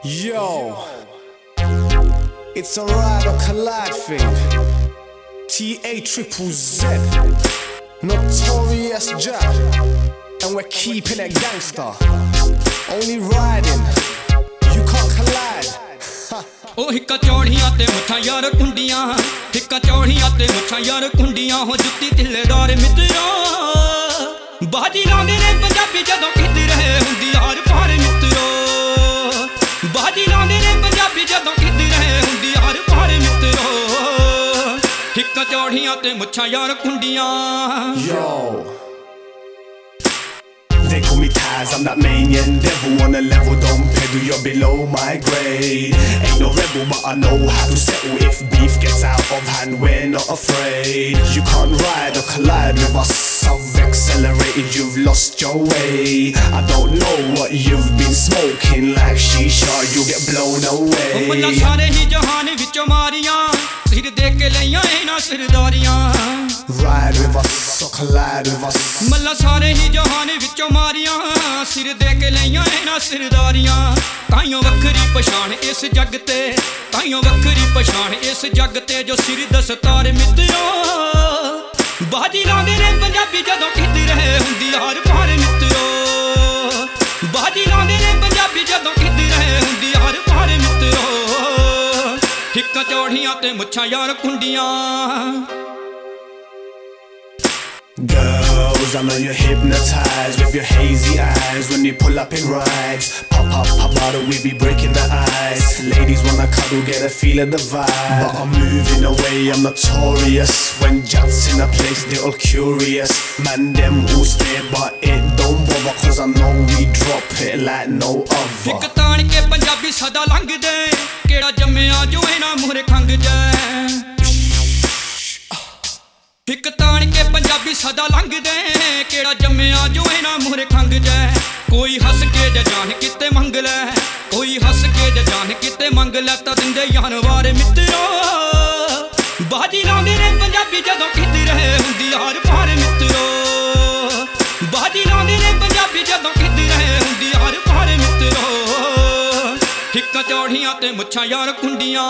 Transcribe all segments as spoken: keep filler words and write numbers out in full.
Yo, it's a ride or collide thing. T A triple Z, Notorious Jack, and we're keeping it gangster. Only riding, you can't collide. ओ हिक्का चौड़ियां ते मुछां यार कुंडियां, हिक्का चौड़ियां ते मुछां यार कुंडियां हो जुत्ती तिल्लेदार मित्रा। बाजी लांदे ने पंजाबी जदों किते रहे हुंदी यार पार मित्रो। बाजी लांदे ने पंजाबी जदों किते रहे हुंदी यार पार मित्रो। हिक्का चौड़ियां ते मुछां यार कुंडियां। Yo, they call me Taz, I'm that manian devil on a level, don't pedal, you're below my grade. Ain't no rebel, but I know how to settle. If beef gets out of hand, we're not afraid. You can't ride or collide with us, I've accelerated, you've lost your way. I don't know what you've been smoking, like shisha, you'll get blown away. मल्ला सारे ही जहान विचों मारियां, सिर दे के लईयां इन्हां सिरदारियां। Ride with us or collide with us. मल्ला सारे ही जहान विचों मारियां, सिर दे के लईयां इन्हां सिरदारियां। ताइयों वखरी पछाण इस जग ते, ताइयों वखरी पछाण इस जग ते जो सिर दस्तार मित्रो। बाजी लांदे ने पंजाबी जदों किते रहे हुंदी यार पार मित्रो। बाजी लांदे ने पंजाबी जदों किते रहे हुंदी यार पार मित्रो। हिक्का चौड़ियां ते मुछां यार कुंडियां। Girls, I know you're hypnotized with your hazy eyes when you pull up in rides. Pop, pop, pop bottle, we be breaking the ice. Ladies wanna cuddle, get a feel of the vibe. But I'm moving away, I'm notorious. When Jack's in a place, they all curious. Man, them all stare, but it don't bother, cause I know we drop it like no other. हिक ताण के पंजाबी सदा लंघदे, केड़ा जम्मिया जो इन्हां मूहरे खंघ जाए। हिक ताण के पंजाबी सदा लंघदे, केड़ा जम्मिया जो इन्हां मूहरे खंघ जाए। कोई हस के ज जान किते मंग लै, कोई हस के ज जान किते मंग लै, तां दिंदे यार वार मित्रो। बाजी लांदे ने पंजाबी जदों किते रहे हुंदी यार पार मित्रो। बाजी लांदे ने पंजाबी जदों किते रहे हुंदी यार पार मित्रो। हिक्का चौड़ियां ते मुछां यार कुंडियां।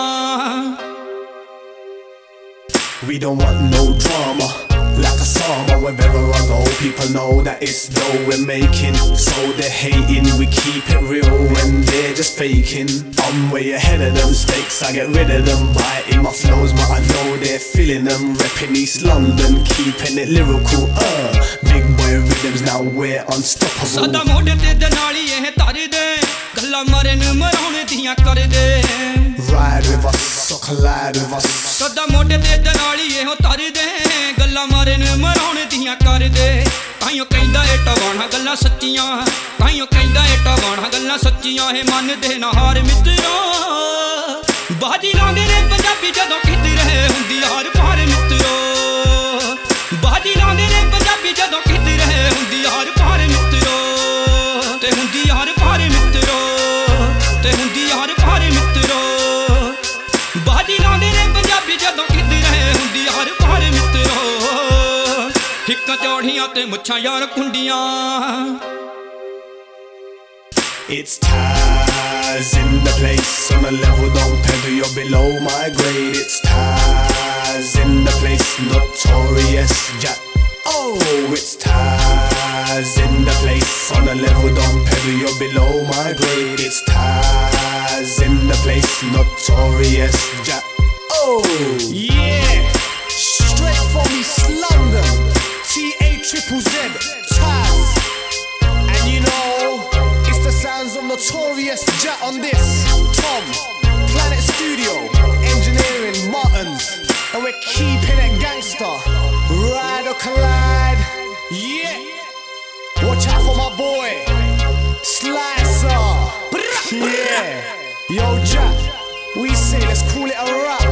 We don't want no drama, like a summer. Wherever I go, people know that it's dough we're making. So they're hating, we keep it real when they're just faking. I'm way ahead of them, stakes, I get rid of them. Biting my flows, but I know they're feeling them. Repping East London, keeping it lyrical, uh Big boy rhythms, now we're unstoppable. सदा मोढे ते दनाली एह तर दे, गल्लां मारे न मराउण दियां कर दे। Ride with us or collide with us. सदा मोढे ते दनाली एह तर दे, गल्लां मारे न मराउण दियां कर दे। ताइयों कहंदा ए टवाणा गल्लां सच्चियां, ताइयों कहंदा ए टवाणा गल्लां सच्चियां। हे मनदे ना हार मित्रो। बाजी लांदे ने पंजाबी जदों किते रहे हुंदी यार पार मित्रो। बाजी लांदे ने पंजाबी जदों किते रहे हुंदी यार पार मित्रो। ते हुंदी यार पार मित्रो, ते हुंदी यार पार मित्रो। बाजी लांदे ने पंजाबी जदों किते रहे हुंदी यार पार मित्रो। हिक्का चौड़ियां ते मुछां यार कुंडियां। It's Taz in the place, on a level, don't pedal, you're below my grade. It's Taz in the place, Notorious Jack. Oh, it's Taz in the place, on a level, don't pedal, you're below my grade. It's Taz in the place, Notorious Jack. Oh, yeah, straight from East London, T A triple Z, Taz. And you know, the sounds of Notorious Jack on this. Tom, Planet Studio, Engineering, Martins, and we're keeping it gangster. Ride or collide, yeah. Watch out for my boy, Slicer. Yeah, yo Jack, we say let's call it a wrap.